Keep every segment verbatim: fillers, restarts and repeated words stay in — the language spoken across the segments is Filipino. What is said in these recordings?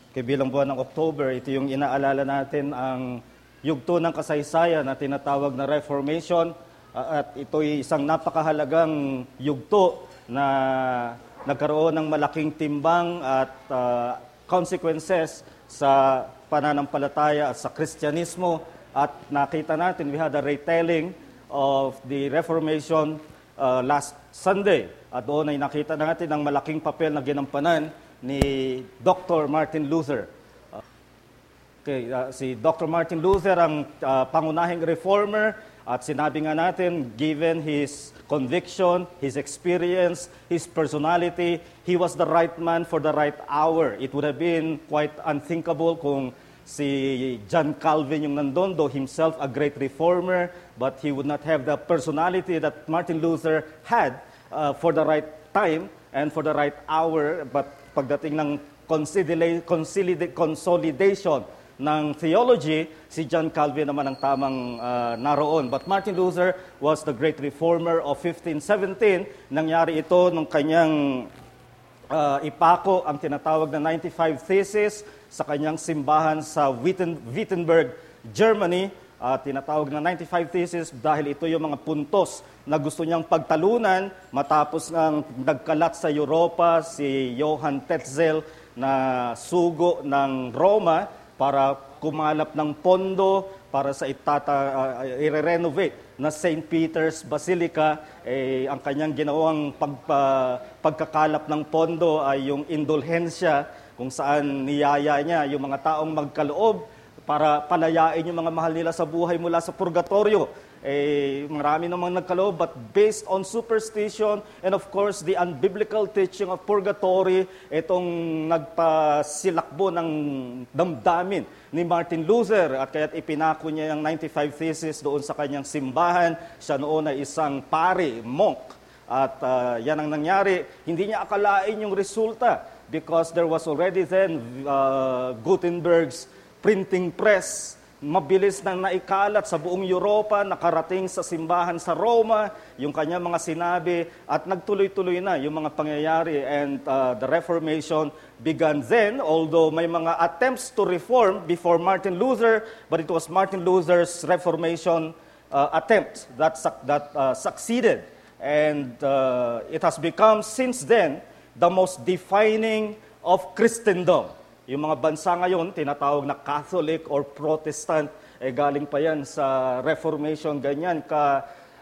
Kabilang buwan ng October, ito yung inaalala natin ang yugto ng kasaysayan na tinatawag na Reformation. Uh, at ito'y isang napakahalagang yugto na nagkaroon ng malaking timbang at uh, consequences sa pananampalataya at sa Kristyanismo. At nakita natin, we had a retelling of the Reformation uh, last Sunday. At doon ay nakita natin ang malaking papel na ginampanan ni Doctor Martin Luther. Uh, okay, uh, si Doctor Martin Luther ang uh, pangunahing reformer at sinabi nga natin, given his conviction, his experience, his personality, he was the right man for the right hour. It would have been quite unthinkable kung si John Calvin yung nandun, though himself a great reformer, but he would not have the personality that Martin Luther had uh, for the right time and for the right hour. But pagdating ng consolidation ng theology, si John Calvin naman ang tamang uh, naroon. But Martin Luther was the great reformer of fifteen seventeen. Nangyari ito nung kanyang uh, ipako ang tinatawag na ninety-five Thesis sa kanyang simbahan sa Witten, Wittenberg, Germany. Uh, tinatawag na ninety-five Thesis dahil ito yung mga puntos na gusto niyang pagtalunan matapos ng nagkalat sa Europa si Johann Tetzel na sugo ng Roma para kumalap ng pondo para sa itata, uh, i-renovate na Saint Peter's Basilica. Eh, ang kanyang ginawang pagpa, pagkakalap ng pondo ay yung indulhensya kung saan niyaya niya yung mga taong magkaloob para palayain yung mga mahal nila sa buhay mula sa purgatorio. Eh, marami namang nagkaloob, but based on superstition and of course the unbiblical teaching of purgatory, itong nagpasilakbo ng damdamin ni Martin Luther at kaya't ipinako niya yung ninety-five Thesis doon sa kanyang simbahan. Siya noon ay isang pari, monk, at uh, yan ang nangyari. Hindi niya akalain yung resulta because there was already then uh, Gutenberg's printing press. Mabilis nang naikalat sa buong Europa, nakarating sa simbahan sa Roma, yung kanya mga sinabi, at nagtuloy-tuloy na yung mga pangyayari. And uh, the Reformation began then, although may mga attempts to reform before Martin Luther, but it was Martin Luther's Reformation uh, attempt that, that uh, succeeded. And uh, it has become, since then, the most defining of Christendom. Yung mga bansa ngayon, tinatawag na Catholic or Protestant, eh galing pa yan sa Reformation, ganyan ka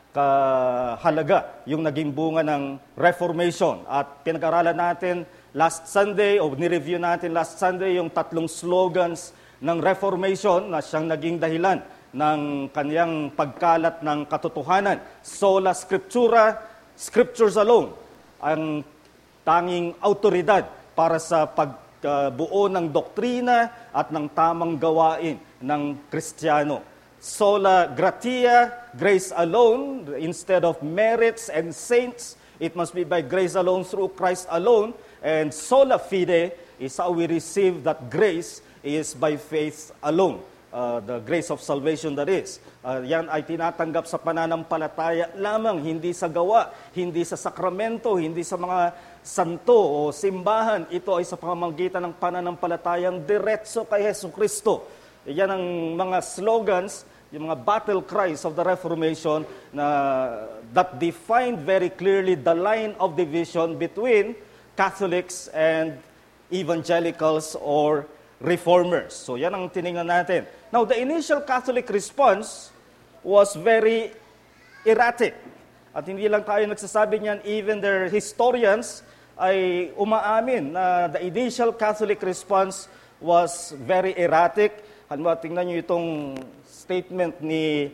kahalaga yung naging bunga ng Reformation. At pinag-aralan natin last Sunday, o nireview natin last Sunday, yung tatlong slogans ng Reformation na siyang naging dahilan ng kaniyang pagkalat ng katotohanan. Sola Scriptura, Scriptures alone, ang tanging autoridad para sa pag Uh, buo ng doktrina at ng tamang gawain ng Kristiyano. Sola gratia, grace alone, instead of merits and saints, it must be by grace alone, through Christ alone. And sola fide is how we receive that grace is by faith alone. Uh, the grace of salvation that is. Uh, yan ay tinatanggap sa pananampalataya lamang, hindi sa gawa, hindi sa sakramento, hindi sa mga santo o simbahan. Ito ay sa pamamagitan ng pananampalatayang diretso kay Hesus Kristo. Yan ang mga slogans, yung mga battle cries of the Reformation na that defined very clearly the line of division between Catholics and evangelicals or reformers. So yan ang tinignan natin. Now, the initial Catholic response was very erratic. At hindi lang tayo nagsasabi niyan, even their historians ay umaamin na the initial Catholic response was very erratic. Halimbawa, tingnan niyo itong statement ni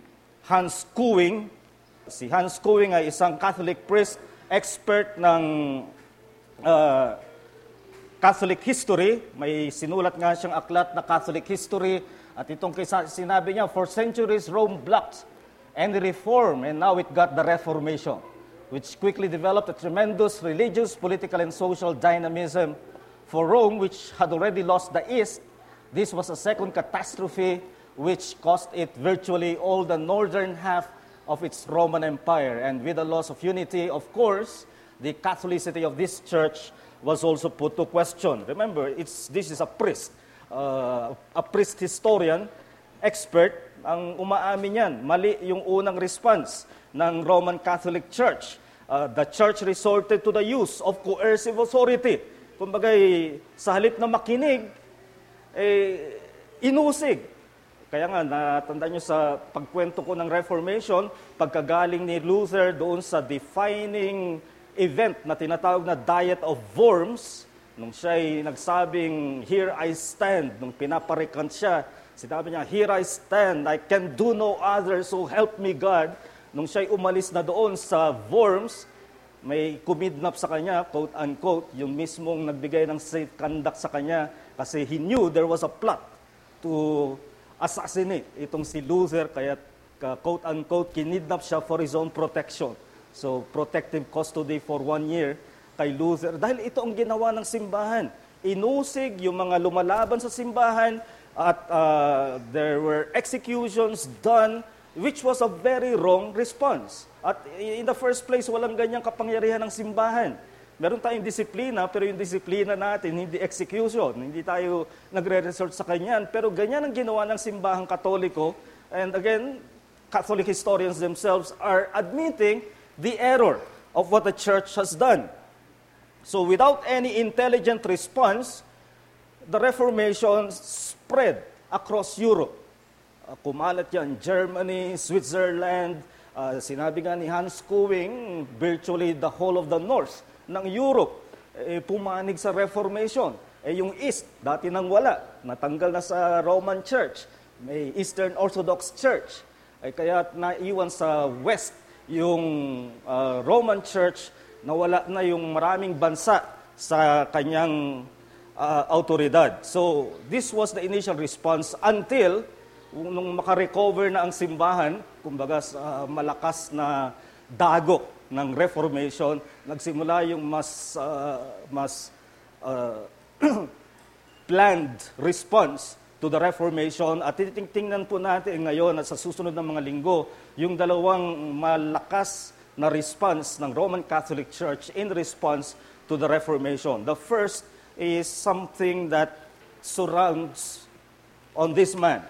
Hans Kuing. Si Hans Kuing ay isang Catholic priest, expert ng uh, Catholic history. May sinulat nga siyang aklat na Catholic history. At itong sinabi niya, for centuries Rome blocked any reform, and now it got the Reformation, which quickly developed a tremendous religious, political, and social dynamism. For Rome, which had already lost the East, this was a second catastrophe which cost it virtually all the northern half of its Roman Empire. And with the loss of unity, of course, the Catholicity of this church was also put to question. Remember, it's this is a priest, uh, a priest historian, expert, ang umaamin yan. Mali yung unang response ng Roman Catholic Church. Uh, the church resorted to the use of coercive authority. Kumbaga, sa halip na makinig, eh, inusig. Kaya nga, natandaan nyo sa pagkwento ko ng Reformation, pagkagaling ni Luther doon sa defining event na tinatawag na Diet of Worms, nung siya'y nagsabing, "Here I stand," nung pinaparikant siya, sinabi niya, "Here I stand, I can do no other, so help me God." Nung siya'y umalis na doon sa Worms, may kumidnap sa kanya, quote-unquote, yung mismong nagbigay ng safe conduct sa kanya kasi he knew there was a plot to assassinate itong si Luther, kaya uh, quote-unquote, kinidnap siya for his own protection. So, protective custody for one year kay Luther. Dahil ito ang ginawa ng simbahan. Inusig yung mga lumalaban sa simbahan at uh, there were executions done, which was a very wrong response. At in the first place, walang ganyang kapangyarihan ng simbahan. Meron tayong disiplina, pero yung disiplina natin, hindi execution. Hindi tayo nagre-resort sa kanyan. Pero ganyan ang ginawa ng simbahang Katoliko. And again, Catholic historians themselves are admitting the error of what the church has done. So without any intelligent response, the Reformation spread across Europe. Uh, kumalat yan, Germany, Switzerland, uh, sinabi nga ni Hans Kuwing, virtually the whole of the north ng Europe, eh, pumanig sa Reformation. Eh, yung East, dati nang wala, natanggal na sa Roman Church, may Eastern Orthodox Church. Eh, kaya naiwan sa West yung uh, Roman Church, nawala na yung maraming bansa sa kanyang uh, autoridad. So, this was the initial response until nung makarecover na ang simbahan, kumbaga sa uh, malakas na dagok ng Reformation, nagsimula yung mas uh, mas uh, planned response to the Reformation. At titingnan po natin ngayon at sa susunod na mga linggo, yung dalawang malakas na response ng Roman Catholic Church in response to the Reformation. The first is something that surrounds on this man,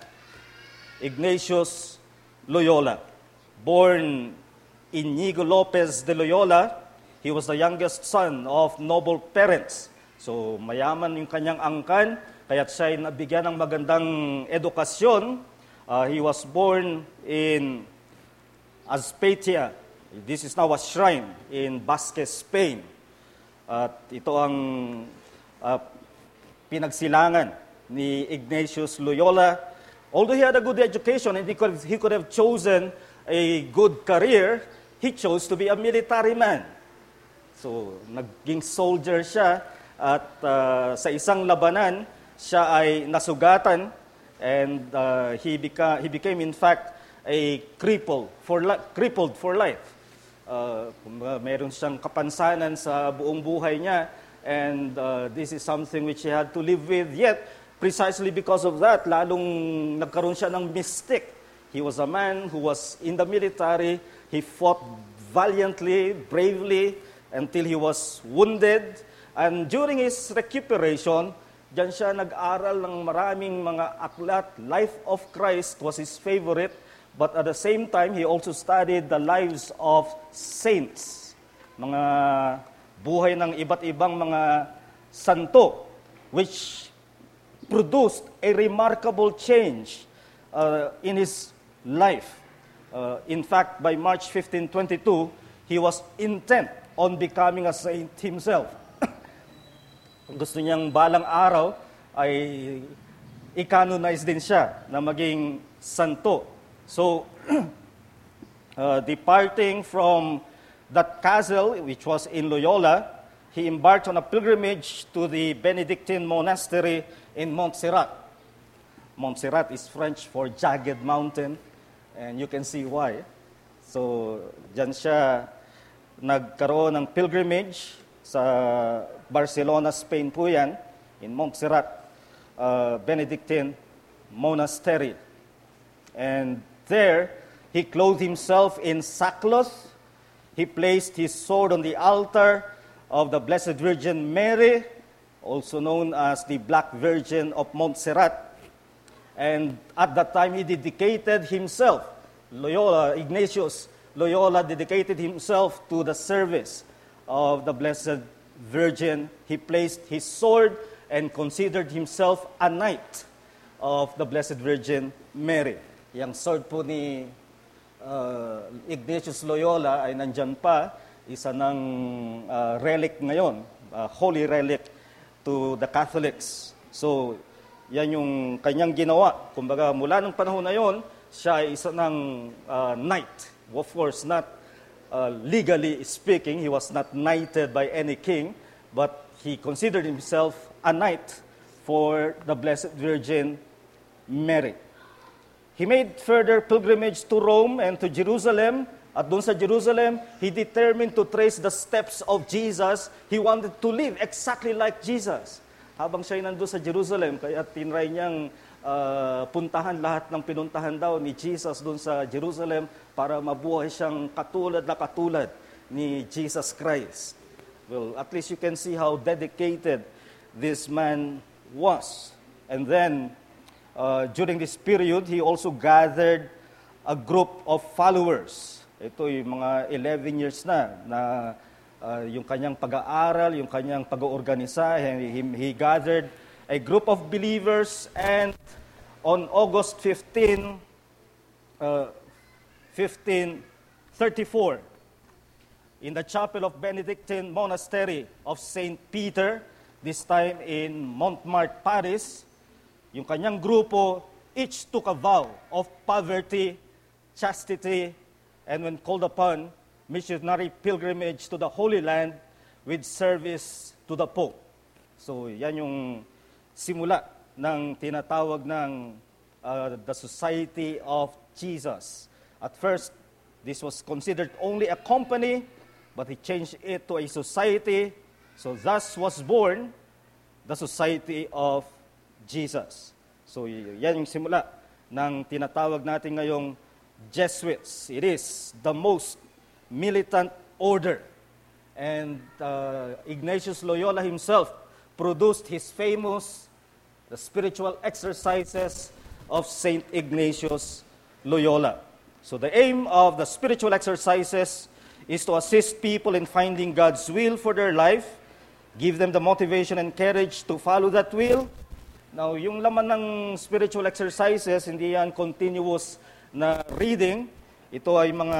Ignatius Loyola. Born Inigo Lopez de Loyola, he was the youngest son of noble parents. So, mayaman yung kanyang angkan, kaya't siya'y nabigyan ng magandang edukasyon. Uh, he was born in Azpeitia. This is now a shrine in Basque, Spain. At ito ang uh, pinagsilangan ni Ignatius Loyola. Although he had a good education and he could, he could have chosen a good career, he chose to be a military man. So, naging soldier siya at uh, sa isang labanan, siya ay nasugatan and uh, he, beca- he became in fact a cripple for li- crippled for life. Uh, meron siyang kapansanan sa buong buhay niya and uh, this is something which he had to live with. Yet, precisely because of that, lalong nagkaroon siya ng mystic. He was a man who was in the military. He fought valiantly, bravely, until he was wounded. And during his recuperation, diyan siya nag-aral ng maraming mga aklat. Life of Christ was his favorite. But at the same time, he also studied the lives of saints. Mga buhay ng iba't ibang mga santo, which produced a remarkable change uh, in his life. Uh, in fact, by March fifteen twenty-two, he was intent on becoming a saint himself. Gusto niyang balang araw ay i-canonize din siya na maging santo. So, uh, departing from that castle, which was in Loyola, he embarked on a pilgrimage to the Benedictine monastery in Montserrat. Montserrat is French for jagged mountain, and you can see why. So, dyan siya nagkaroon ng pilgrimage sa Barcelona, Spain po yan, in Montserrat, uh, Benedictine monastery. And there, he clothed himself in sackcloth. He placed his sword on the altar. of the Blessed Virgin Mary, also known as the Black Virgin of Montserrat. And at that time, he dedicated himself, Loyola, Ignatius Loyola dedicated himself to the service of the Blessed Virgin. He placed his sword and considered himself a knight of the Blessed Virgin Mary. Yang sword po ni uh, Ignatius Loyola ay nandyan pa, isa ng uh, relic ngayon, uh, holy relic to the Catholics. So, yan yung kanyang ginawa. Kumbaga, mula ng panahon na yon, siya ay isa ng uh, knight. Of course, not uh, legally speaking, he was not knighted by any king, but he considered himself a knight for the Blessed Virgin Mary. He made further pilgrimage to Rome and to Jerusalem. At doon sa Jerusalem, he determined to trace the steps of Jesus. He wanted to live exactly like Jesus. Habang siya'y nandun sa Jerusalem, kaya tinry niyang uh, puntahan lahat ng pinuntahan daw ni Jesus doon sa Jerusalem para mabuhay siyang katulad na katulad ni Jesus Christ. Well, at least you can see how dedicated this man was. And then, uh, during this period, he also gathered a group of followers. Ito yung mga eleven years na, na uh, yung kanyang pag-aaral, yung kanyang pag-oorganisa. He, he gathered a group of believers, and on August fifteenth, uh, fifteen thirty-four, in the chapel of Benedictine Monastery of Saint Peter, this time in Montmartre, Paris, yung kanyang grupo, each took a vow of poverty, chastity, and when called upon, missionary pilgrimage to the Holy Land with service to the Pope. So yan yung simula ng tinatawag ng uh, the Society of Jesus. At first, this was considered only a company, but he changed it to a society. So thus was born the Society of Jesus. So yan yung simula ng tinatawag natin ngayong Jesuits. It is the most militant order. And uh, Ignatius Loyola himself produced his famous the spiritual exercises of Saint Ignatius Loyola. So the aim of the spiritual exercises is to assist people in finding God's will for their life, give them the motivation and courage to follow that will. Now, yung laman ng spiritual exercises, hindi yan continuous na reading. Ito ay mga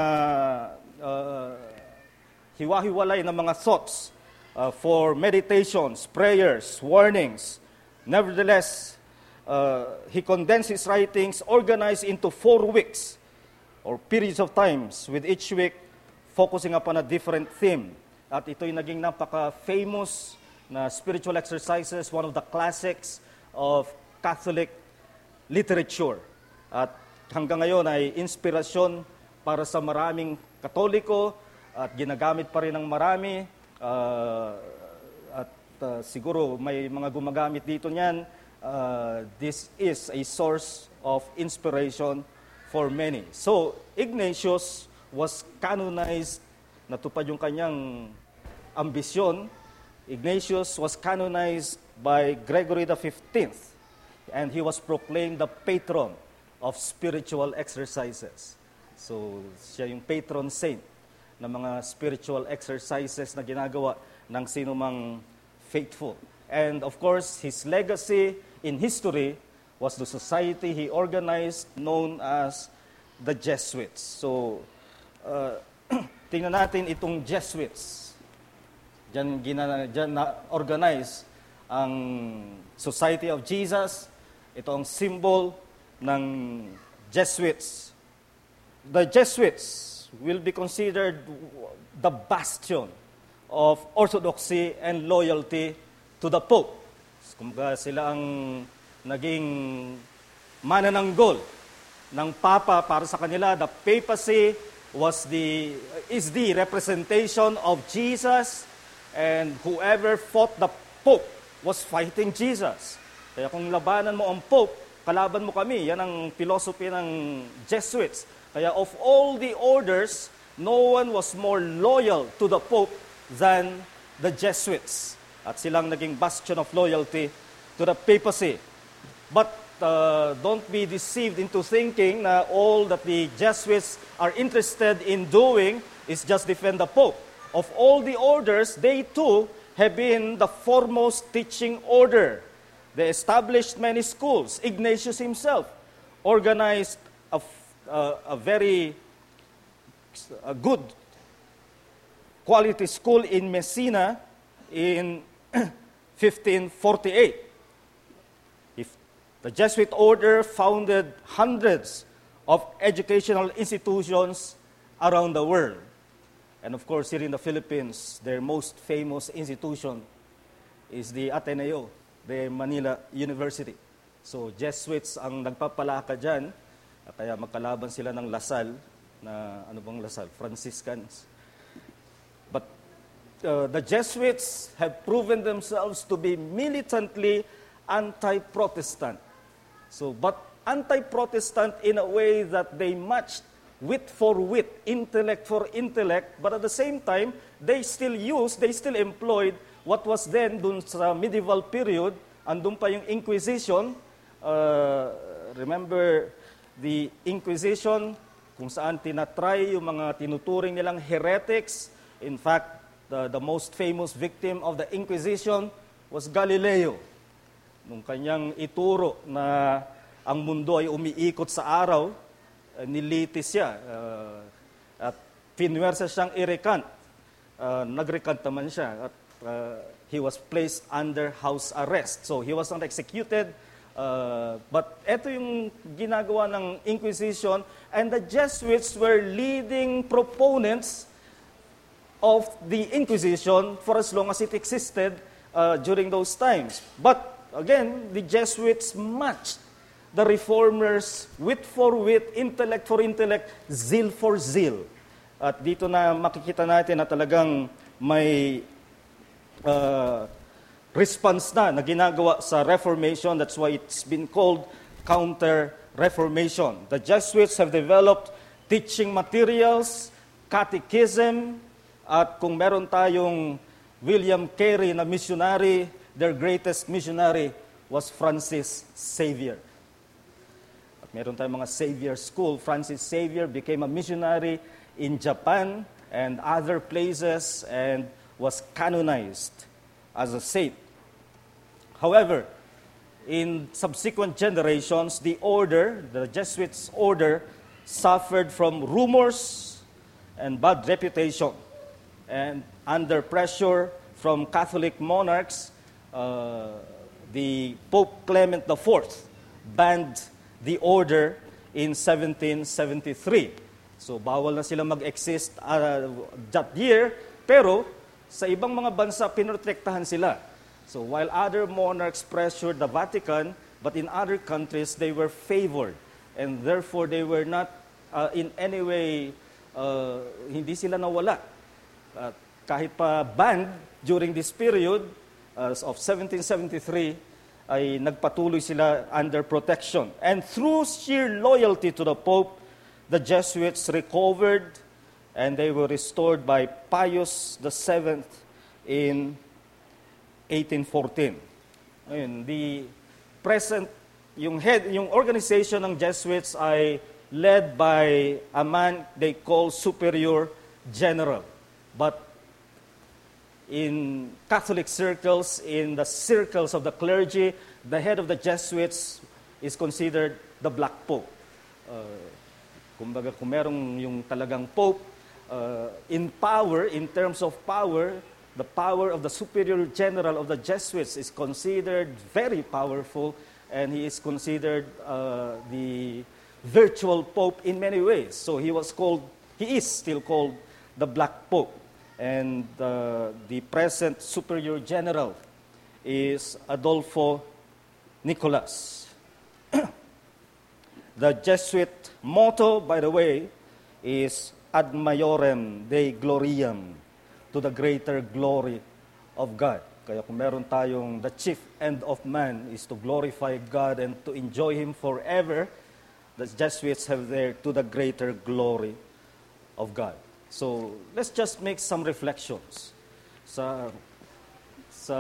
uh, hiwa-hiwalay na mga thoughts uh, for meditations, prayers, warnings. Nevertheless, uh, he condensed his writings, organized into four weeks, or periods of times, with each week focusing upon a different theme. At ito'y naging napaka-famous na spiritual exercises, one of the classics of Catholic literature. At hanggang ngayon ay inspirasyon para sa maraming Katoliko at ginagamit pa rin ng marami. Uh, at uh, siguro may mga gumagamit dito niyan. Uh, this is a source of inspiration for many. So, Ignatius was canonized, natupad yung kanyang ambisyon. Ignatius was canonized by Gregory the fifteenth, and he was proclaimed the patron of spiritual exercises. So, siya yung patron saint ng mga spiritual exercises na ginagawa ng sinumang faithful. And of course, his legacy in history was the society he organized known as the Jesuits. So, uh, tingnan natin itong Jesuits. Diyan, gina, diyan na-organize ang Society of Jesus. Ito ang symbol ng Jesuits. The Jesuits will be considered the bastion of orthodoxy and loyalty to the Pope. Kumbaga sila ang naging manananggol ng Papa para sa kanila. The papacy was the is the representation of Jesus, and whoever fought the Pope was fighting Jesus. Kaya kung labanan mo ang Pope, kalaban mo kami. Yan ang philosophy ng Jesuits. Kaya of all the orders, no one was more loyal to the Pope than the Jesuits. At silang naging bastion of loyalty to the papacy. But uh, don't be deceived into thinking na all that the Jesuits are interested in doing is just defend the Pope. Of all the orders, they too have been the foremost teaching order. They established many schools. Ignatius himself organized a, uh, a very a good quality school in Messina in fifteen forty-eight. If the Jesuit order founded hundreds of educational institutions around the world. And of course, here in the Philippines, their most famous institution is the Ateneo, the Manila University. So, Jesuits ang nagpapalaka dyan, kaya magkalaban sila ng Lasal, na ano bang Lasal? Franciscans. But uh, the Jesuits have proven themselves to be militantly anti-Protestant. So, but anti-Protestant in a way that they matched wit for wit, intellect for intellect, but at the same time, they still used, they still employed what was then dun sa medieval period, andun pa yung Inquisition. Uh, remember the Inquisition, kung saan tinatry yung mga tinuturing nilang heretics. In fact, the, the most famous victim of the Inquisition was Galileo. Nung kanyang ituro na ang mundo ay umiikot sa araw, uh, nilitis siya uh, at pinwersa siyang i-recant. Uh, nag-recant naman siya at uh, he was placed under house arrest. So he was not executed, uh, but ito yung ginagawa ng Inquisition, and the Jesuits were leading proponents of the Inquisition for as long as it existed uh, during those times. But again, the Jesuits matched the Reformers wit for wit, intellect for intellect, zeal for zeal. At dito na makikita natin na talagang may uh, response na na ginagawa sa Reformation. That's why it's been called Counter-Reformation. The Jesuits have developed teaching materials, catechism, at kung meron tayong William Carey na missionary, their greatest missionary was Francis Xavier. At meron tayong mga Xavier School. Francis Xavier became a missionary in Japan and other places and was canonized as a saint. However, in subsequent generations, the order, the Jesuits' order, suffered from rumors and bad reputation. And under pressure from Catholic monarchs, uh, the Pope Clement the Fourth banned the order in seventeen seventy-three. So bawal na sila mag-exist uh, that year, pero sa ibang mga bansa, pinoprotektahan sila. So while other monarchs pressured the Vatican, but in other countries, they were favored. And therefore, they were not uh, in any way, uh, hindi sila nawala. Uh, kahit pa banned during this period uh, of seventeen seventy-three, ay nagpatuloy sila under protection. And through sheer loyalty to the Pope, the Jesuits recovered and they were restored by Pius the Seventh in eighteen fourteen. Ayun, the present, yung head, yung organization ng Jesuits ay led by a man they call Superior General. But in Catholic circles, in the circles of the clergy, the head of the Jesuits is considered the Black Pope. Uh, kumbaga, kung merong yung talagang Pope, uh, in power, in terms of power, the power of the Superior General of the Jesuits is considered very powerful, and he is considered uh, the virtual Pope in many ways. So he was called, he is still called the Black Pope. And uh, the present Superior General is Adolfo Nicolas. The Jesuit motto, by the way, is Ad Maiorem Dei Gloriam, to the greater glory of God. Kaya kung meron tayong the chief end of man is to glorify God and to enjoy Him forever, the Jesuits have there to the greater glory of God. So, let's just make some reflections sa sa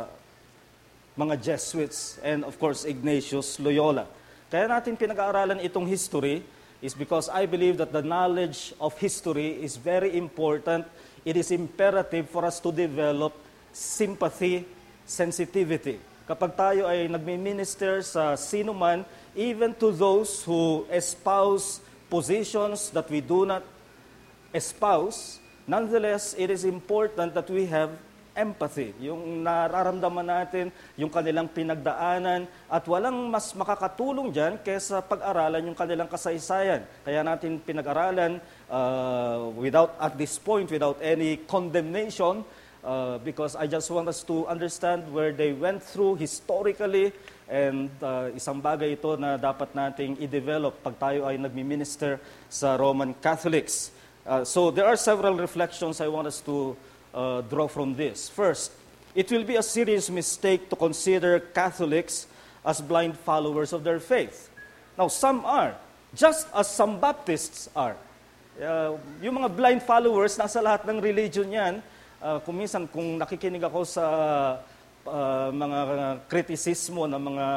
mga Jesuits and of course Ignatius Loyola. Kaya natin pinag-aaralan itong history is because I believe that the knowledge of history is very important. It is imperative for us to develop sympathy, sensitivity. Kapag tayo ay nagmi-minister sa sino man, even to those who espouse positions that we do not espouse, nonetheless, it is important that we have empathy, yung nararamdaman natin, yung kanilang pinagdaanan, at walang mas makakatulong dyan kaysa pag-aralan yung kanilang kasaysayan. Kaya natin pinag-aralan uh, without, at this point, without any condemnation, uh, because I just want us to understand where they went through historically, and uh, isang bagay ito na dapat nating i-develop pag tayo ay nagmi-minister sa Roman Catholics. Uh, so there are several reflections I want us to Uh, draw from this. First, it will be a serious mistake to consider Catholics as blind followers of their faith. Now, some are, just as some Baptists are. Uh, yung mga blind followers, nasa lahat ng religion yan. Uh, kung minsan, kung nakikinig ako sa uh, mga kritisismo ng mga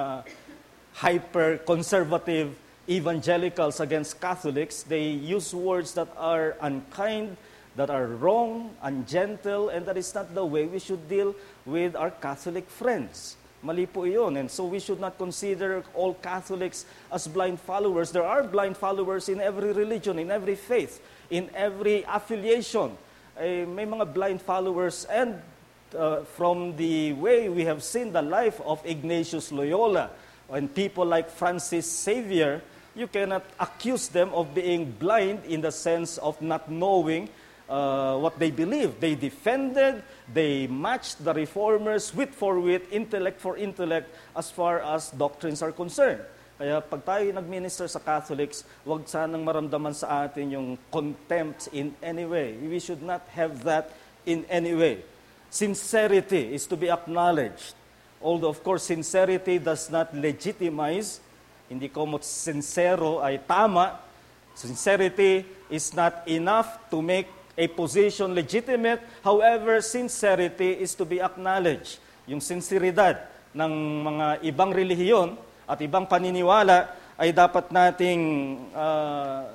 hyper-conservative evangelicals against Catholics, they use words that are unkind, that are wrong, ungentle, and that is not the way we should deal with our Catholic friends. Mali po iyon. And so we should not consider all Catholics as blind followers. There are blind followers in every religion, in every faith, in every affiliation. Eh, may mga blind followers, and uh, from the way we have seen the life of Ignatius Loyola and people like Francis Xavier, you cannot accuse them of being blind in the sense of not knowing Uh, what they believe. They defended, they matched the reformers wit for wit, intellect for intellect, as far as doctrines are concerned. Kaya pag tayo nag-minister sa Catholics, huwag sanang maramdaman sa atin yung contempt in any way. We should not have that in any way. Sincerity is to be acknowledged. Although, of course, sincerity does not legitimize. Hindi ko mo sincero ay tama. Sincerity is not enough to make a position legitimate. However, sincerity is to be acknowledged. Yung sinseridad ng mga ibang relihiyon at ibang paniniwala ay dapat nating uh,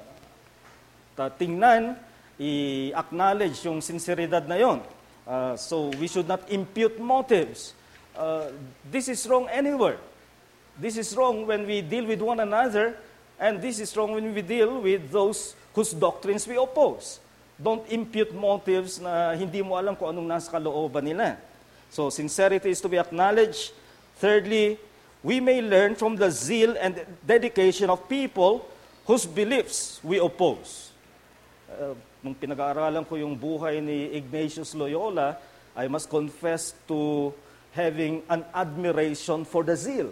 tingnan, i-acknowledge yung sinseridad na yon. Uh, so, we should not impute motives. Uh, this is wrong anywhere. This is wrong when we deal with one another, and this is wrong when we deal with those whose doctrines we oppose. Don't impute motives na hindi mo alam kung anong nasa kalooban nila. So, sincerity is to be acknowledged. Thirdly, we may learn from the zeal and dedication of people whose beliefs we oppose. Uh, nung pinag-aaralan ko yung buhay ni Ignatius Loyola, I must confess to having an admiration for the zeal.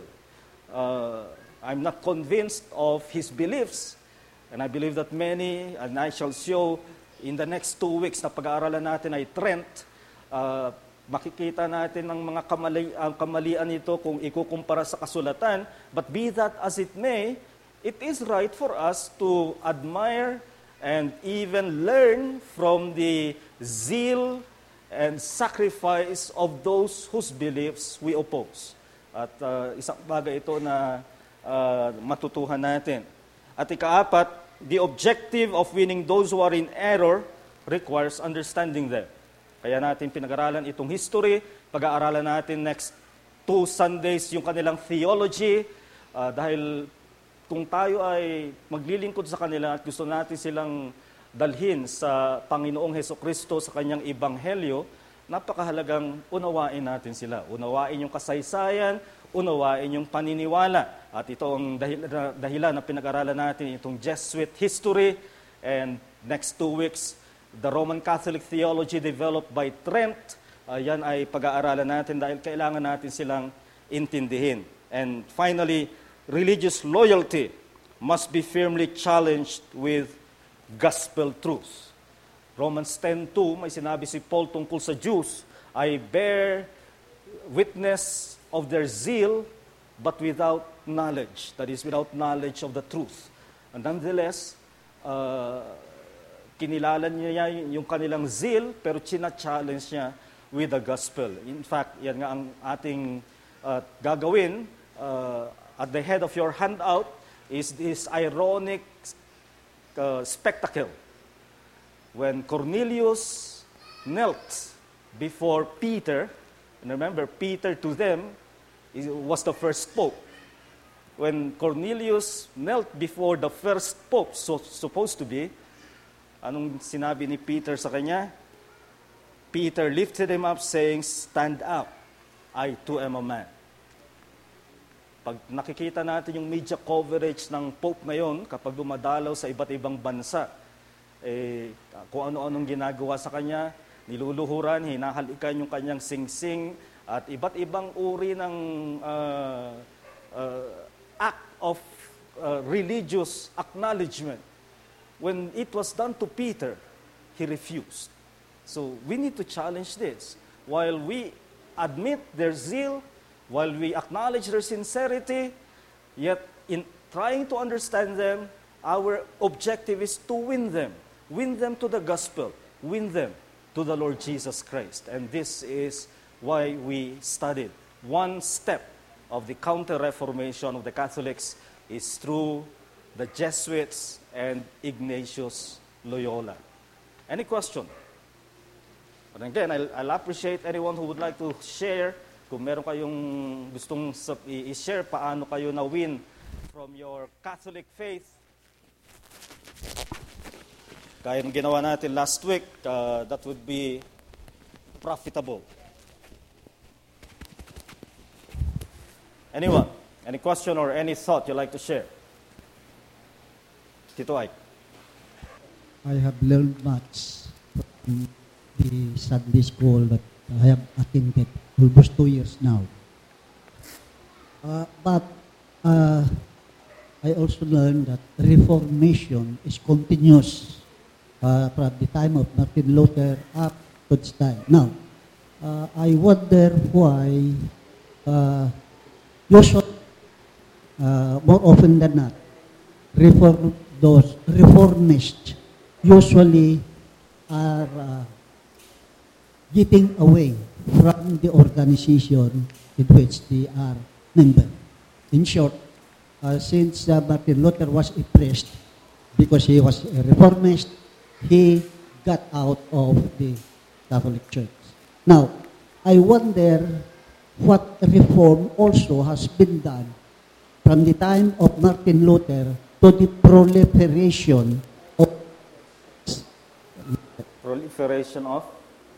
Uh, I'm not convinced of his beliefs, and I believe that many, and I shall show in the next two weeks na pag-aaralan natin ay Trent, uh, makikita natin ang mga kamali, ang kamalian nito kung ikukumpara sa kasulatan. But be that as it may, it is right for us to admire and even learn from the zeal and sacrifice of those whose beliefs we oppose. At uh, isang bagay ito na uh, matutuhan natin. At ikaapat, the objective of winning those who are in error requires understanding them. Kaya natin pinag-aralan itong history, pag-aaralan natin next two Sundays yung kanilang theology, uh, dahil kung tayo ay maglilingkod sa kanila at gusto natin silang dalhin sa Panginoong Hesukristo sa kanyang ebanghelyo, napakahalagang unawain natin sila. Unawain yung kasaysayan, unawain yung paniniwala. At ito ang dahilan, dahilan na pinag-aralan natin itong Jesuit history. And next two weeks, the Roman Catholic theology developed by Trent. Uh, yan ay pag-aaralan natin dahil kailangan natin silang intindihin. And finally, religious loyalty must be firmly challenged with gospel truth. Romans ten two, may sinabi si Paul tungkol sa Jews, I bear witness of their zeal, but without knowledge. That is, without knowledge of the truth. And nonetheless, uh, kinilala niya yung kanilang zeal, pero china-challenge niya with the gospel. In fact, yan nga ang ating uh, gagawin. Uh, at the head of your handout is this ironic uh, spectacle. When Cornelius knelt before Peter, and remember, Peter to them was the first pope. When Cornelius knelt before the first pope, so supposed to be, anong sinabi ni Peter sa kanya? Peter lifted him up saying, "Stand up, I too am a man." Pag nakikita natin yung media coverage ng Pope ngayon, kapag dumadalaw sa iba't ibang bansa, eh, kung ano-anong ginagawa sa kanya, niluluhuran, hinahalikan yung kanyang singsing, at iba't ibang uri ng uh, uh, act of uh, religious acknowledgement. When it was done to Peter, he refused. So we need to challenge this. While we admit their zeal, while we acknowledge their sincerity, yet in trying to understand them, our objective is to win them. Win them to the gospel. Win them to the Lord Jesus Christ. And this is why we studied. One step of the counter-reformation of the Catholics is through the Jesuits and Ignatius Loyola. Any question? But again, I'll, I'll appreciate anyone who would like to share. Kung meron kayong gustong i-share, paano kayo na-win from your Catholic faith. Kaya ng ginawa natin last week, uh, that would be profitable. Anyone? Any question or any thought you'd like to share? Tito Ike. I have learned much from the Sunday school that I have attended almost two years now. Uh, but uh, I also learned that Reformation is continuous uh, from the time of Martin Luther up to this time. Now, uh, I wonder why uh, usually, uh, more often than not, reform, those reformists usually are uh, getting away from the organization in which they are member. In short, uh, since uh, Martin Luther was impressed because he was a reformist, he got out of the Catholic Church. Now, I wonder what reform also has been done from the time of Martin Luther to the proliferation of proliferation of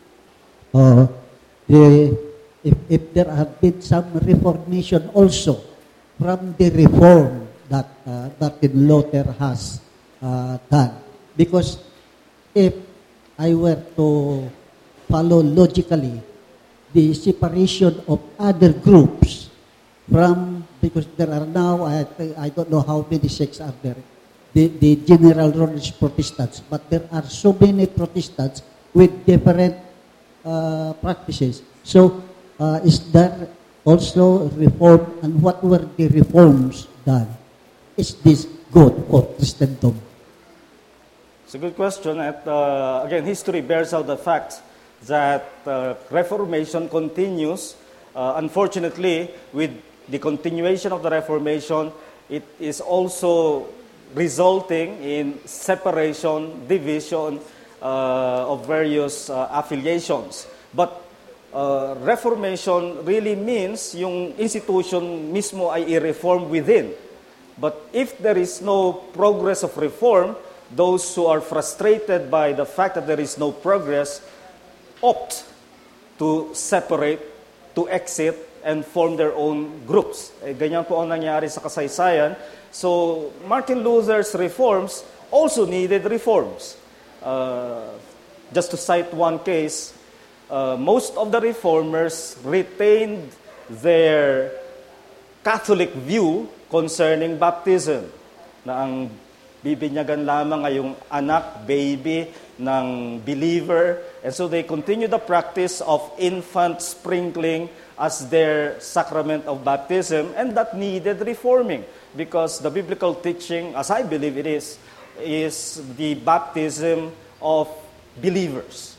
Uh, the, if, if there have been some reformation also from the reform that uh, Martin Luther has uh, done. Because if I were to follow logically the separation of other groups from, because there are now, I, I don't know how many sects are there, the, the general Romish Protestants, but there are so many Protestants with different Uh, practices. So, uh, is there also reform, and what were the reforms done? Is this good for Christendom? It's a good question. At, uh, again, history bears out the fact that uh, Reformation continues. Uh, unfortunately, with the continuation of the Reformation, it is also resulting in separation, division, Uh, of various uh, affiliations. But uh, Reformation really means yung institution mismo ay i-reform within. But if there is no progress of reform, those who are frustrated by the fact that there is no progress opt to separate, to exit, and form their own groups. Eh, ganyan po ang nangyari sa kasaysayan. So Martin Luther's reforms also needed reforms. Uh, just to cite one case, uh, most of the reformers retained their Catholic view concerning baptism, na ang bibinyagan lamang ay yung anak, baby, ng believer, and so they continued the practice of infant sprinkling as their sacrament of baptism, and that needed reforming, because the biblical teaching, as I believe it is, is the baptism of believers.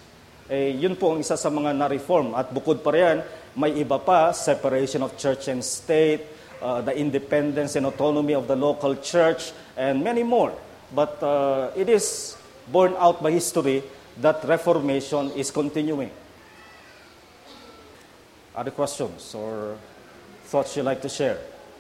Eh, yun po ang isa sa mga na-reform. At bukod pa riyan, may iba pa, separation of church and state, uh, the independence and autonomy of the local church, and many more. But uh, it is borne out by history that Reformation is continuing. Other questions or thoughts you'd like to share?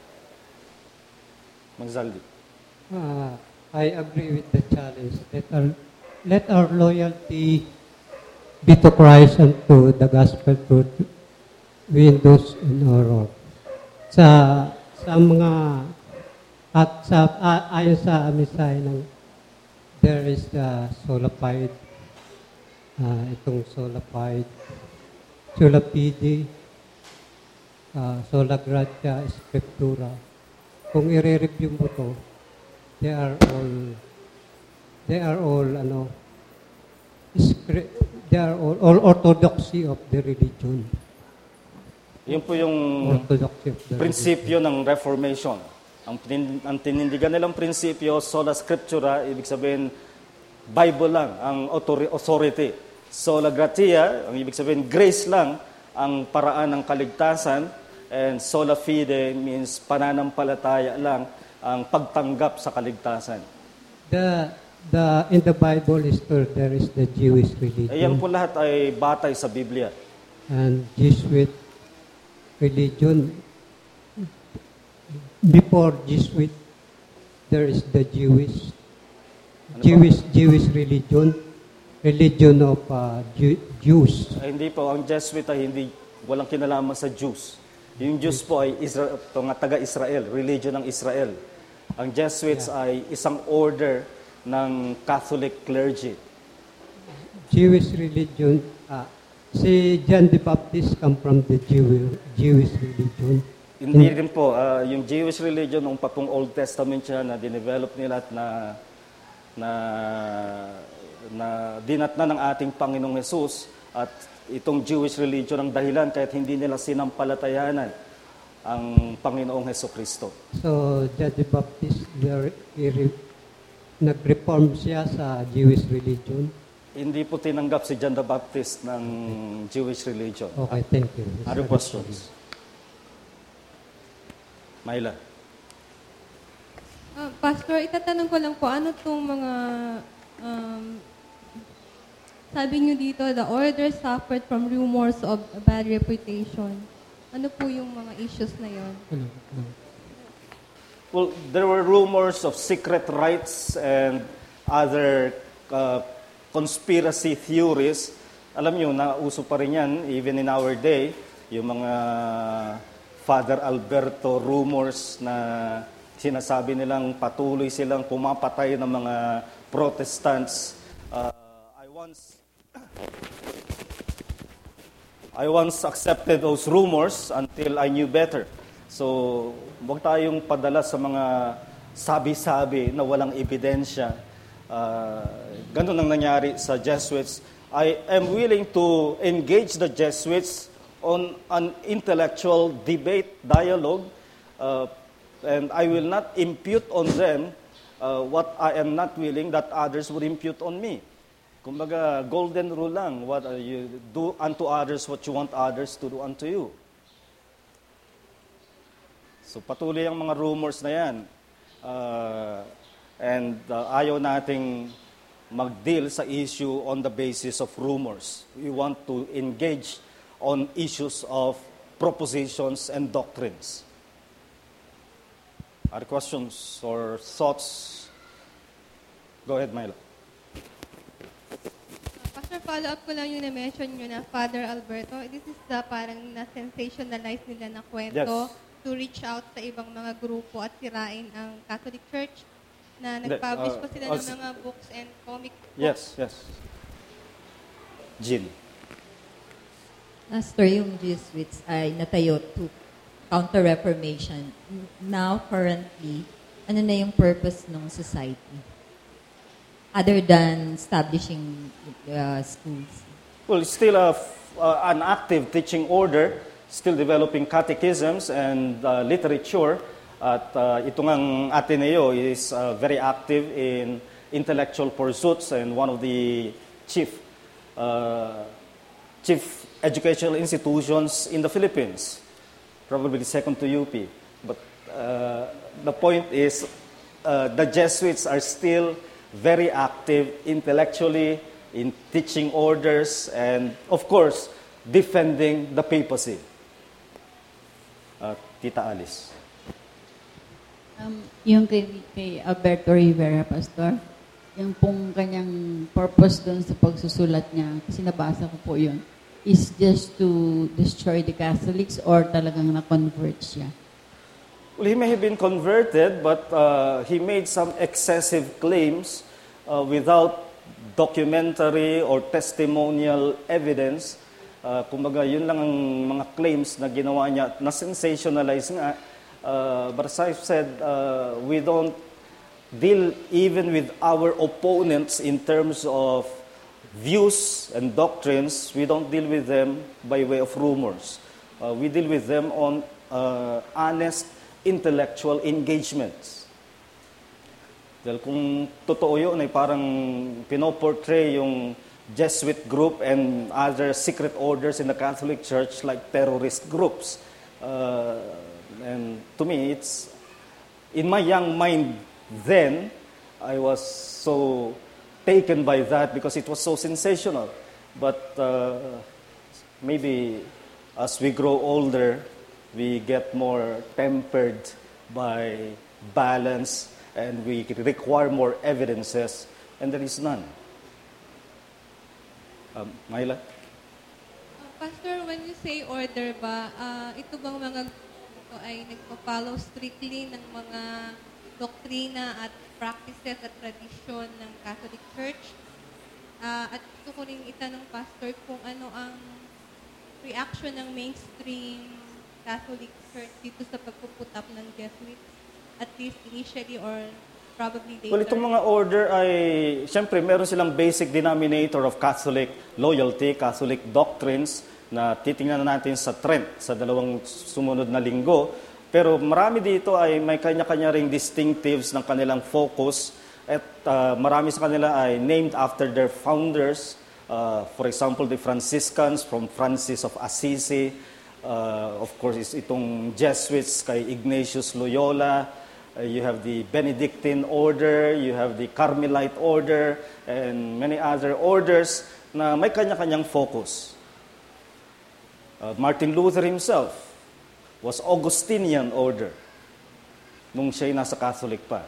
Magzaldi. Uh, I agree with the challenge. Let our, let our loyalty be to Christ and to the gospel truth win those in our work. Sa, sa mga, at sa, uh, ayon sa misay ng there is the sola fide, uh, itong sola fide, sola fide, uh, sola gratia, scriptura. Kung i-review mo to, they are all, they are all, ano, script, they are all, all orthodoxy of the religion. Yun po yung Orthodoxy of the prinsipyo ng Reformation. Ang, tin- ang tinindigan nilang prinsipyo, sola scriptura, ibig sabihin, Bible lang ang authori- authority. Sola gratia, ang ibig sabihin, grace lang ang paraan ng kaligtasan. And sola fide means pananampalataya lang ang pagtanggap sa kaligtasan. The, the, in the Bible is there, there is the Jewish religion. Ayan po lahat ay batay sa Biblia. And Jesuit religion. Before Jesuit, there is the Jewish, Ano Jewish, Jewish religion, religion of uh, Jew- Jews. Ay, hindi po, ang Jesuit ay hindi, walang kinalaman sa Jews. Yung Jews po ay Isra- mga taga-Israel, religion ng Israel. Ang Jesuits ay isang order ng Catholic clergy. Jewish religion, uh, si John the Baptist come from the Jew- Jewish religion. Hindi rin po, ah, yung Jewish religion, nung patong Old Testament siya na dinevelop nila at na, na, na dinatna ng ating Panginoong Jesus, at itong Jewish religion ang dahilan kahit hindi nila sinampalatayanan ang Panginoong Hesukristo. So, John the Baptist, there, he re- nag-reform siya sa Jewish religion. Hindi po tinanggap si John the Baptist ng Jewish religion. Okay, thank you. Other questions? Myla. Ah, Pastor, itatanong ko lang po, ano itong mga, um, sabi niyo dito, the order suffered from rumors of bad reputation. Ano po yung mga issues na yon? Hello, hello. Well, there were rumors of secret rites and other uh, conspiracy theories. Alam niyo, nauso pa rin yan, even in our day, yung mga Father Alberto rumors na sinasabi nilang patuloy silang pumapatay ng mga Protestants. Uh, I once I once accepted those rumors until I knew better. So, huwag tayong padala sa mga sabi-sabi na walang ebidensya. Uh, ganun ang nangyari sa Jesuits. I am willing to engage the Jesuits on an intellectual debate, dialogue, uh, and I will not impute on them uh, what I am not willing that others would impute on me. Kumbaga, golden rule lang, what uh, you do unto others what you want others to do unto you. So patuloy ang mga rumors na yan. Uh, and uh, ayaw nating mag-deal sa issue on the basis of rumors. We want to engage on issues of propositions and doctrines. Are questions or thoughts? Go ahead, Myla. Pastor, follow-up ko lang yung na-mention nyo na Father Alberto. This is the parang na-sensationalize nila na kwento Yes. to reach out sa ibang mga grupo at sirain ang Catholic Church na Hindi, nag-publish uh, pa sila uh, ng mga books and comic books. Yes, yes. Jean. Pastor, yung Jesuits ay natayo to counter Reformation. Now, currently, ano na yung purpose ng society? Other than establishing uh, schools. Well, it's still a, uh, an active teaching order, still developing catechisms and uh, literature. At uh, ito ngang Ateneo is uh, very active in intellectual pursuits, and one of the chief uh, chief educational institutions in the Philippines, probably second to U P. But uh, the point is, uh, the Jesuits are still very active intellectually in teaching orders and, of course, defending the papacy. Uh, Tita Alice. Um, yung kay, kay Alberto Rivera, Pastor, yung pong kanyang purpose doon sa pagsusulat niya, kasi nabasa ko po yun, is just to destroy the Catholics or talagang na-convert siya? Well, he may have been converted, but uh, he made some excessive claims uh, without documentary or testimonial evidence. Uh, kumbaga, yun lang ang mga claims na ginawa niya, na-sensationalize nga. Uh, but as I've said, uh, we don't deal even with our opponents in terms of views and doctrines. We don't deal with them by way of rumors. Uh, we deal with them on uh, honest intellectual engagements. Dahil kung totoo yun, ay parang pinoportray yung Jesuit group and other secret orders in the Catholic Church like terrorist groups. Uh, and to me, it's, in my young mind then, I was so taken by that because it was so sensational. But uh, maybe as we grow older, we get more tempered by balance and we require more evidences, and there is none. Um, Myla? Uh, Pastor, when you say order ba, uh, ito bang mga ito ay nagpa-follow strictly ng mga doktrina at practices at tradisyon ng Catholic Church? Uh, at gusto ko rin itanong, Pastor, kung ano ang reaction ng mainstream Catholic Church dito sa pagpuput up ng Jesuits, at least initially or probably later? Well, itong mga order ay, siyempre, meron silang basic denominator of Catholic loyalty, Catholic doctrines, na titingnan natin sa trend sa dalawang sumunod na linggo. Pero marami dito ay may kanya-kanya ring distinctives ng kanilang focus at uh, marami sa kanila ay named after their founders. Uh, for example, the Franciscans from Francis of Assisi. Uh, of course, is itong Jesuits kay Ignatius Loyola. Uh, you have the Benedictine order, you have the Carmelite order, and many other orders na may kanya-kanyang focus. Uh, Martin Luther himself was Augustinian order nung siya'y nasa Catholic pa.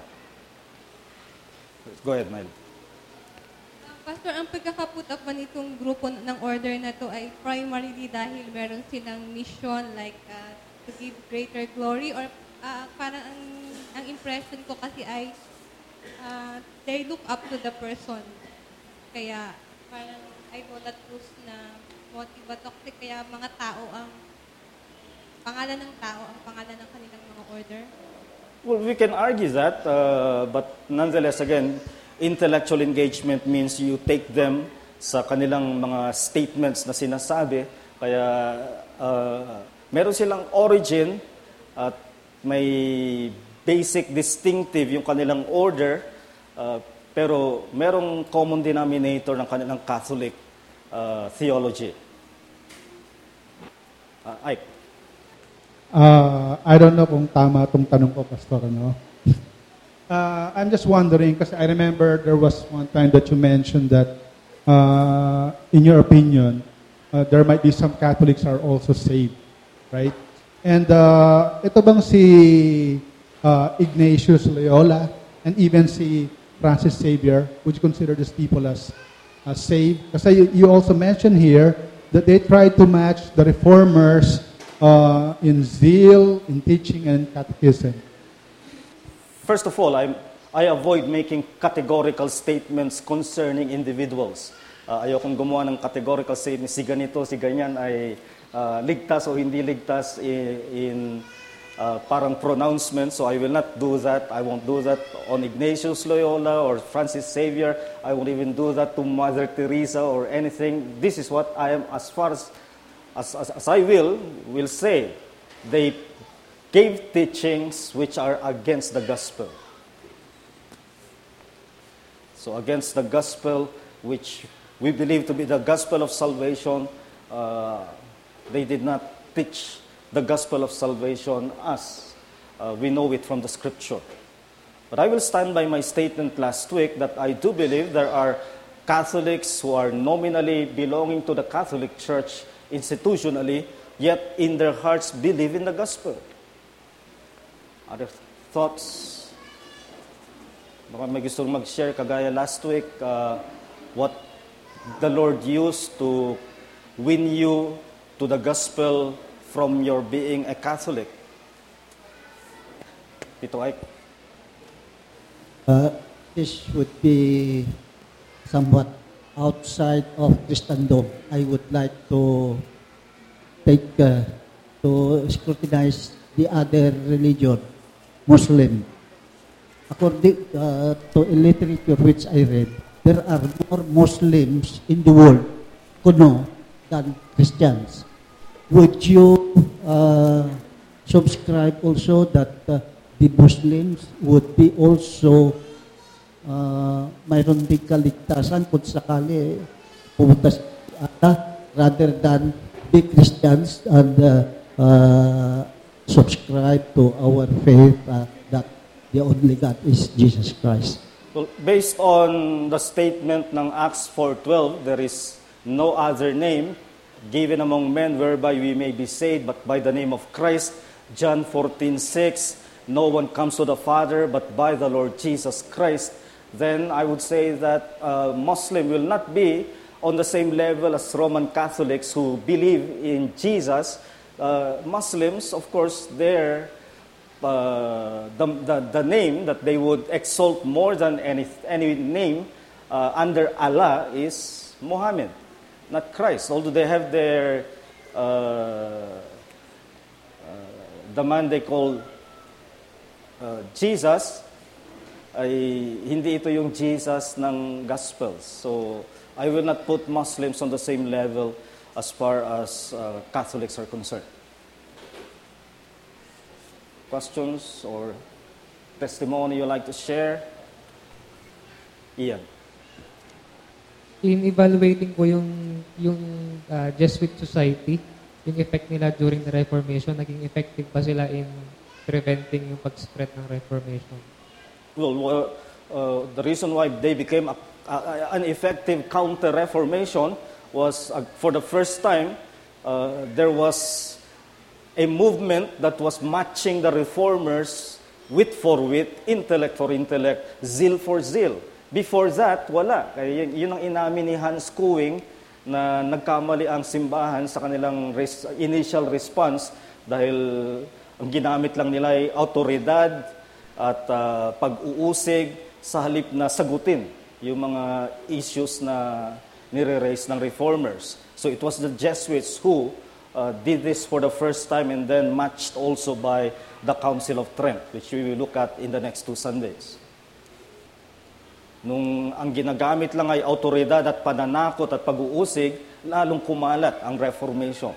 Go ahead, Mel. Uh, Pastor, ang pagkakaput up man itong grupo ng order na to ay primarily dahil meron silang mission like uh, to give greater glory, or uh, parang ang, ang impression ko kasi ay uh, they look up to the person. Kaya parang idolatrous na motive toxic, kaya mga tao ang pangalan ng tao, ang pangalan ng kanilang mga order? Well, we can argue that, uh, but nonetheless, again, intellectual engagement means you take them sa kanilang mga statements na sinasabi. Kaya uh, meron silang origin at may basic distinctive yung kanilang order, uh, pero merong common denominator ng kanilang Catholic uh, theology. Uh, Ike. Uh, I don't know kung tama itong tanong ko, Pastor, ano? Uh, I'm just wondering, because I remember there was one time that you mentioned that, uh, in your opinion, uh, there might be some Catholics are also saved, right? And uh, ito bang si uh, Ignatius Loyola and even si Francis Xavier, would you consider these people as, as saved? Kasi you, you also mentioned here that they tried to match the reformers uh, in zeal, in teaching, and catechism. First of all, I I avoid making categorical statements concerning individuals. Uh, ayokong gumawa ng categorical statement, si ganito, si ganyan ay uh, ligtas o hindi ligtas in, in uh, parang pronouncement. So I will not do that. I won't do that on Ignatius Loyola or Francis Xavier. I won't even do that to Mother Teresa or anything. This is what I am, as far as, as, as, as I will, will say. They gave teachings which are against the gospel. So against the gospel which we believe to be the gospel of salvation, uh, they did not teach the gospel of salvation as uh, we know it from the scripture. But I will stand by my statement last week that I do believe there are Catholics who are nominally belonging to the Catholic Church institutionally, yet in their hearts believe in the gospel. Other thoughts? Baka may gusto mag-share kagaya last week, uh, what the Lord used to win you to the gospel from your being a Catholic. Tito Ike? Uh, this would be somewhat outside of Christendom. I would like to take, uh, to scrutinize the other religion, Muslim. According uh, to a literature which I read, there are more Muslims in the world, kuno, than Christians. Would you uh, subscribe also that uh, the Muslims would be also uh, mayroon din kaligtasan kung sakali pumunta sa uh, rather than be Christians and uh, uh, subscribe to our faith uh, that the only God is Jesus Christ. Well, based on the statement ng Acts four twelve, there is no other name given among men whereby we may be saved but by the name of Christ. John fourteen six, no one comes to the Father but by the Lord Jesus Christ. Then I would say that uh, Muslim will not be on the same level as Roman Catholics who believe in Jesus. Uh, Muslims, of course, their uh, the, the the name that they would exalt more than any any name uh, under Allah is Muhammad, not Christ. Although they have their uh, uh, the man they call uh, Jesus, ay hindi ito yung Jesus ng Gospels. So I will not put Muslims on the same level as far as uh, Catholics are concerned. Questions or testimony you like to share? Ian. In evaluating ko yung yung uh, Jesuit Society, yung effect nila during the Reformation, naging effective ba sila in preventing yung pag-spread ng Reformation? Well, uh, uh, the reason why they became a, a, an effective counter-Reformation was uh, for the first time uh, there was a movement that was matching the reformers wit for wit, intellect for intellect, zeal for zeal. Before that, wala. Kaya yun, yun ang inamin ni Hans Kuing na nagkamali ang simbahan sa kanilang res, initial response dahil ang ginamit lang nila ay autoridad at uh, pag-uusig sa halip na sagutin yung mga issues na nire-raise ng reformers. So it was the Jesuits who uh, did this for the first time and then matched also by the Council of Trent, which we will look at in the next two Sundays. Nung ang ginagamit lang ay autoridad at pananakot at pag-uusig, lalong kumalat ang Reformation.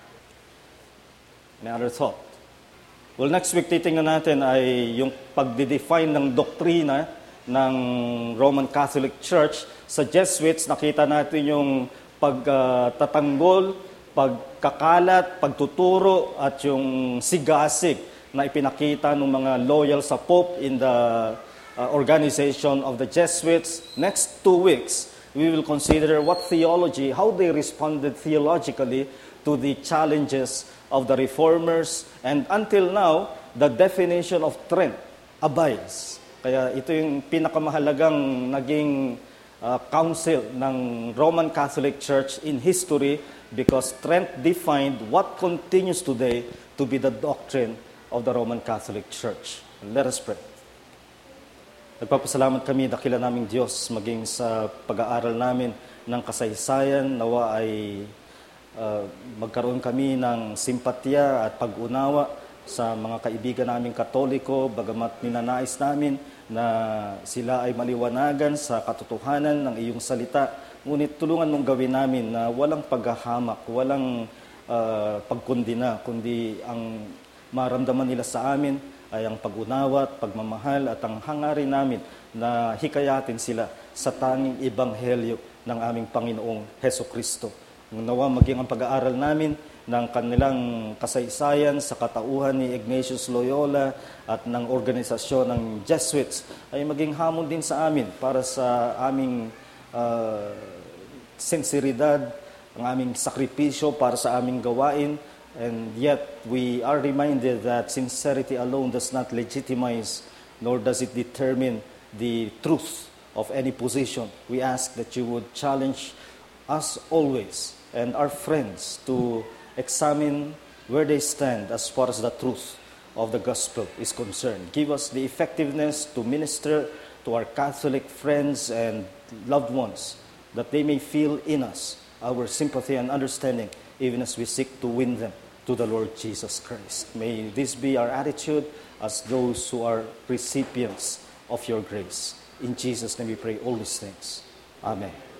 Any other thought? Well, next week titingnan natin ay yung pagdidefine ng doktrina ng Roman Catholic Church. Sa Jesuits, nakita natin yung pagtatanggol, uh, pagkakalat, pagtuturo, at yung sigasig na ipinakita ng mga loyal sa Pope in the uh, organization of the Jesuits. Next two weeks, we will consider what theology, how they responded theologically to the challenges of the reformers. And until now, the definition of Trent abides. Kaya ito yung pinakamahalagang naging uh, council ng Roman Catholic Church in history because Trent defined what continues today to be the doctrine of the Roman Catholic Church. Let us pray. Nagpapasalamat kami, dakila naming Diyos, maging sa pag-aaral namin ng kasaysayan, nawa ay uh, magkaroon kami ng simpatya at pag-unawa sa mga kaibigan naming Katoliko, bagamat ninanais namin na sila ay maliwanagan sa katotohanan ng iyong salita. Ngunit tulungan mong gawin namin na walang paghahamak, walang uh, pagkundina, kundi ang maramdaman nila sa amin ay ang pag-unawa at pagmamahal at ang hangarin namin na hikayatin sila sa tanging ebanghelyo ng aming Panginoong Heso Kristo. Nawa maging ang pag-aaral namin ng kanilang kasaysayan sa katauhan ni Ignatius Loyola at ng organisasyon ng Jesuits ay maging hamon din sa amin para sa aming uh, sinseridad, ang aming sakripisyo para sa aming gawain. And yet, we are reminded that sincerity alone does not legitimize, nor does it determine the truth of any position. We ask that you would challenge us always and our friends to examine where they stand as far as the truth of the gospel is concerned. Give us the effectiveness to minister to our Catholic friends and loved ones, that they may feel in us our sympathy and understanding, even as we seek to win them to the Lord Jesus Christ. May this be our attitude as those who are recipients of your grace. In Jesus' name we pray all these things. Amen.